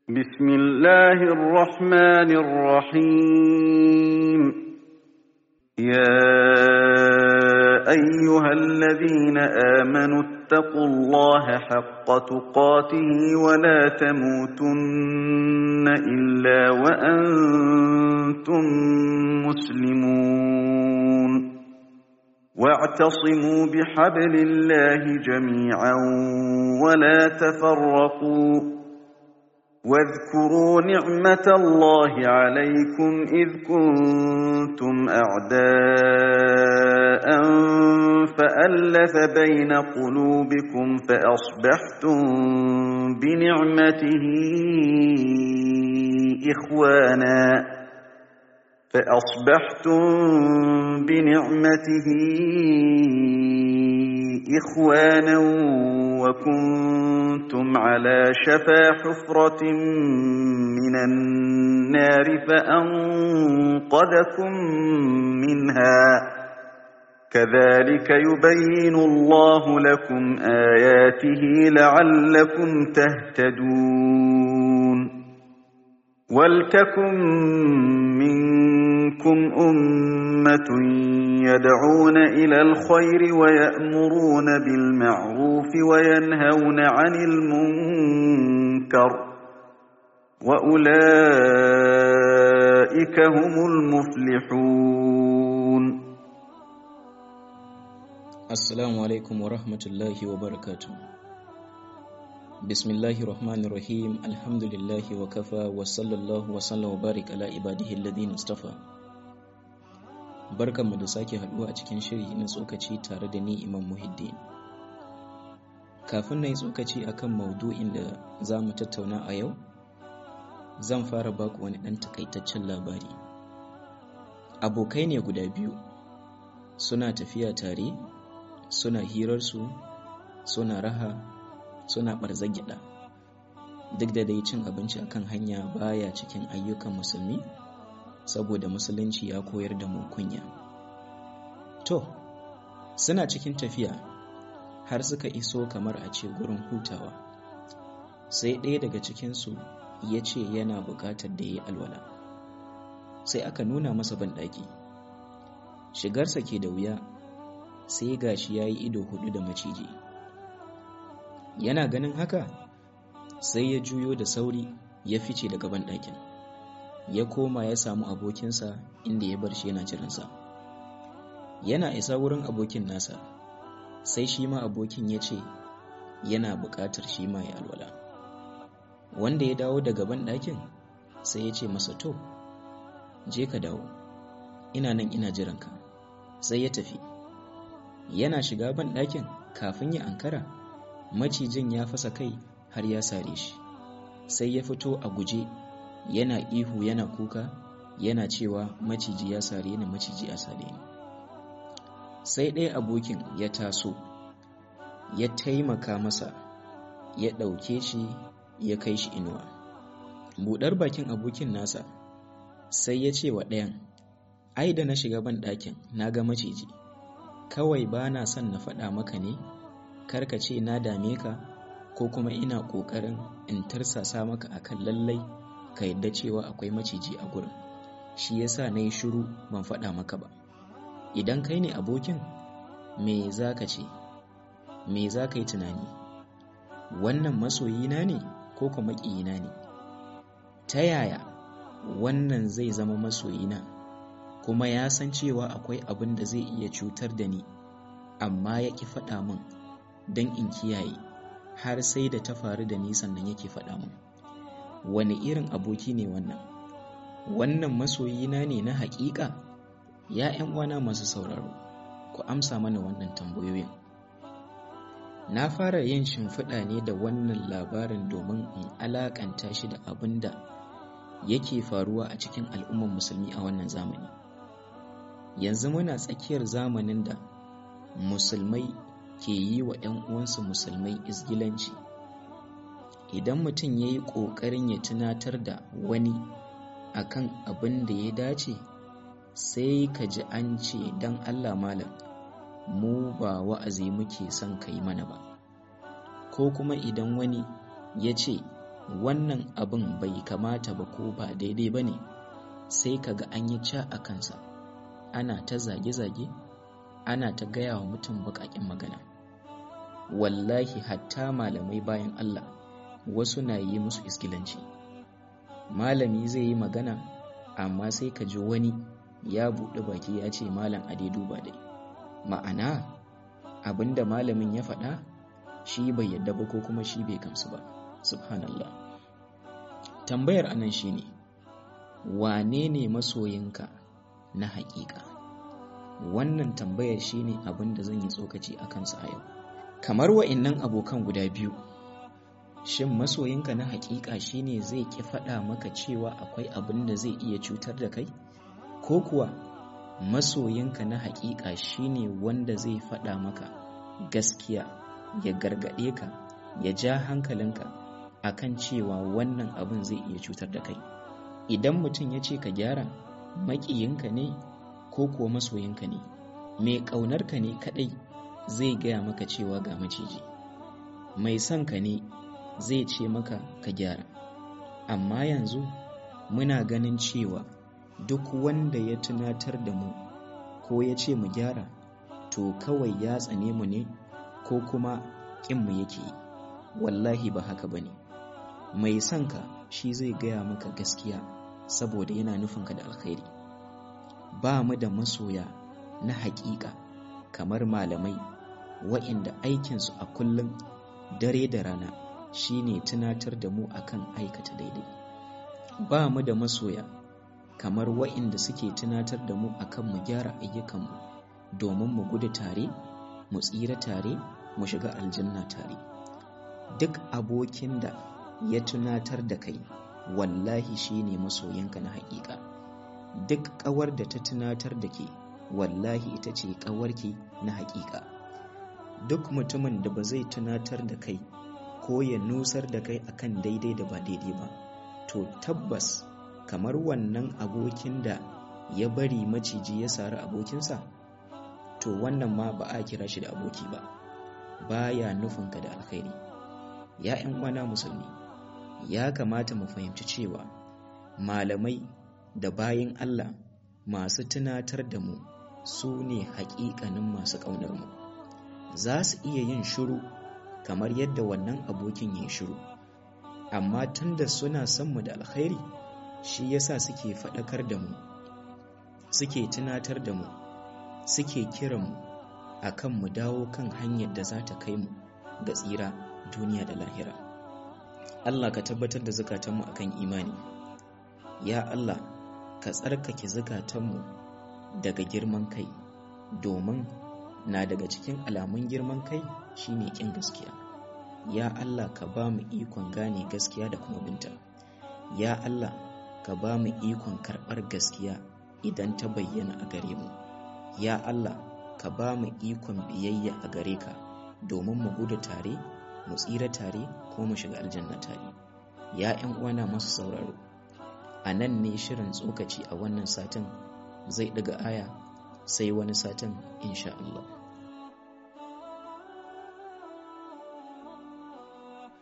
بسم الله الرحمن الرحيم. يا أيها الذين آمنوا اتقوا الله حق تقاته ولا تموتن إلا وأنتم مسلمون، واعتصموا بحبل الله جميعا ولا تفرقوا، واذكروا نعمة الله عليكم إذ كنتم أعداء فألف بين قلوبكم فأصبحتم بنعمته إخوانا وكنتم على شفا حفرة من النار فأنقذكم منها، كذلك يبين الله لكم آياته لعلكم تهتدون. ولتكن منكم أمة يدعون إلى الخير ويأمرون بالمعروف وينهون عن المنكر، وأولئك هم المفلحون. السلام عليكم ورحمة الله وبركاته. بسم الله الرحمن الرحيم. الحمد لله وكفى وصلى الله وسلم وبارك على عباده الذين اصطفى. Barkanmu da sake haduwa a cikin shiri na tsokaci tare da ni Imam Muhiddin. Kafin na yi tsokaci akan maudu'in da za mu tattauna a yau, zan fara baku wani ɗan takaitaccen labari. Abokai ne guda biyu, suna tafiya tare, suna hirarsu, suna raha, suna ɓarzar gyaɗa. Duk da dai cin abinci akan hanya baya cikin ayyukan musulmi, saboda musulunci ya koyar da mu kunya. To, suna cikin tafiya har suka iso kamar a ce gurin hutawa, sai ɗaya daga cikinsu ya ce yana buƙatar da ya yi alwala. Sai aka nuna masa banɗaki. Shigarsa ke da wuya, sai gashi ya yi ido hudu da maciji. Yana ganin haka, sai ya juyo da sauri ya fice daga banɗakin. Ya koma ya samu abokinsa inda ya bar shi yana jiransa. Yana isa wurin abokin nasa, sai shi ma abokin ya ce yana buƙatar shi ma ya alwala. Wanda ya dawo daga banɗakin sai ya ce masa, to, je ka dawo, ina nan ina jiranka. Sai ya tafi. Yana shiga banɗakin kafin ya ankara, macijin ya fasa kai har ya sare shi. Sai ya fito a guje yana ihu yana kuka yana cewa maciji ya sare ni, maciji ya sare ni. Sai ɗaya abokin ya taso ya taimaka masa, ya ɗauke shi ya kai shi inuwa. Buɗar bakin abokin nasa sai ya ce wa ɗayan, ai da na shiga ban ɗakin na ga maciji, kawai ba na son na faɗa maka ne, karka ce na dame ka ko kuma ina ƙoƙarin in tarsasa maka akan lallai ka yadda cewa akwai maciji a gurin, shi yasa na yi shiru ban faɗa maka ba. Idan kai ne abokin, me za ka ce? Me za ka yi tunani? Wannan masoyina ne ko kuma maƙiyina ne? Ta yaya wannan zai zama masoyina kuma ya san cewa akwai abin da zai iya cutar da ni, amma ya ƙi faɗa min don in kiyaye, har sai da ta faru da ni sannan yake faɗa min? Wani irin aboki ne wannan? Wannan masoyina ne na haƙiƙa? Ya ƴan uwana masu sauraro, ku amsa mana wannan tambayoyin. Na fara yin shimfiɗa ne da wannan labarin domin in alaƙanta shi da abin da yake faruwa a cikin al'ummar musulmi a wannan zamani. Yanzu muna tsakiyar zamanin da musulmai ke yi wa ƴan uwansu musulmai izgilanci. Idan mutum ya yi ƙoƙarin ya tunatar da wani akan abin da ya dace, sai ka ji an ce, don Allah malam, mu ba wa'azi muke son ka yi mana ba. Ko kuma idan wani ya ce wannan abin bai kamata ba ko ba daidai ba ne, sai kaga an yi ca a kansa, ana ta zage-zage, ana ta gaya wa mutum baƙaƙen magana. Wallahi hatta malamai bayan Allah wasu na yi musu iskilanci. Malami zai yi magana amma sai ka ji wani ya buɗe baki ya ce malam a dai duba dai, ma'ana abinda malamin ya faɗa shi bai yadda ba ko kuma shi bai gamsu ba. Subhanallah. Tambayar anan shine, wane ne masoyinka na haƙiƙa? Wannan tambayar shine abin da zan yi tsokaci a kansa a yau. Kamar wa'innan abokan guda biyu, shin masoyinka na haƙiƙa shine zai ƙi faɗa maka cewa akwai abin da zai iya cutar da kai? Ko kuwa masoyinka na haƙiƙa shine wanda zai faɗa maka gaskiya, ya gargaɗe ka, ya ja hankalinka akan cewa wannan abin zai iya cutar da kai? Idan mutum ya ce ka gyara, maƙiyinka ne ko kuwa masoyinka ne? Mai ƙaunarka ne kaɗai zai gaya maka cewa ga maciji, mai son ka ne zai ce maka ka gyara. Amma yanzu muna ganin cewa duk wanda ya tunatar da mu ko ya ce mu gyara, to kawai ya tsane mu ne ko kuma ƙinmu yake yi. Wallahi ba haka ba ne. Mai son ka shi zai gaya maka gaskiya saboda yana nufinka da alkhairi. Ba mu da masoya na haƙiƙa kamar malamai wa'inda aikinsu a kullum dare da rana shine tunatar da mu akan aikata daidai. Ba mu da masoya kamar wa'inda suke tunatar da mu akan mu gyara ayyukanmu domin mu gudu tare, mu tsira tare, mu shiga aljanna tare. Duk abokin da ya tunatar da kai wallahi shine masoyinka na haƙiƙa. Duk ƙawar da ta tunatar da ke wallahi ita ce ƙawarki na haƙiƙa. Duk mutumin da ba zai tunatar da kai ko ya nusar da kai akan daidai da ba daidai ba, to tabbas kamar wannan abokin da ya bari maciji ya sari abokinsa, to wannan ma ba a kira shi da aboki ba, baya nufinka da alkhairi. Ya 'yan uwana musulmi, ya kamata mu fahimci cewa malamai da bayin Allah masu tunatar da mu su ne haƙiƙanin masu ƙaunar mu. Za su iya yin shiru kamar yadda wannan abokin ya yi shiru, amma tunda suna son mu da alkhairi, shi yasa suke faɗakar da mu, suke tunatar da mu, suke kiran mu akan mu dawo kan hanyar da za ta kai mu ga tsira duniya da lahira. Allah ka tabbatar da zukatanmu akan imani. Ya Allah ka tsarkake zukatanmu daga girman kai, domin na daga cikin alamun girman kai shine kin gaskiya. Ya Allah ka ba mu ikon gane gaskiya da kuma binta. Ya Allah ka ba mu ikon karɓar gaskiya idan ta bayyana a gare mu. Ya Allah ka ba mu ikon biyayya a gare ka domin mu gudu tare, mu tsira tare, ko mu shiga aljanna tare. Ya 'yan uwana masu sauraro, a nan ne shirin tsokaci a wannan satin zai ɗaga aya, sai wani satin insha Allah.